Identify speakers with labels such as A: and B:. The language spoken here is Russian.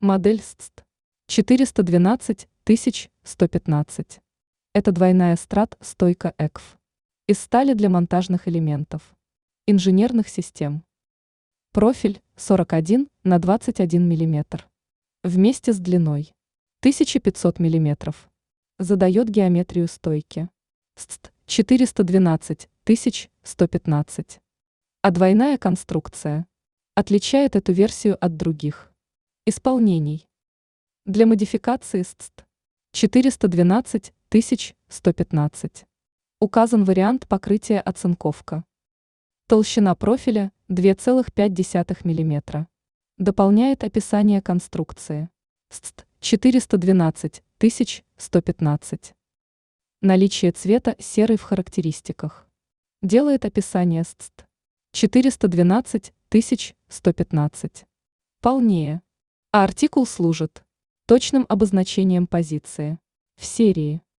A: Модель СЦТ 412115. Это двойная страт-стойка ЭКФ. Из стали для монтажных элементов. Инженерных систем. Профиль 41 на 21 мм. Вместе с длиной 1500 мм. Задает геометрию стойки. СЦТ 412115. А двойная конструкция отличает эту версию от других исполнений. Для модификации СЦТ 412115 указан вариант покрытия оцинковка. Толщина профиля 2,5 мм. Дополняет описание конструкции. СЦТ 412115. Наличие цвета серый в характеристиках. Делает описание СЦТ 412115 полнее. А артикул служит точным обозначением позиции в серии.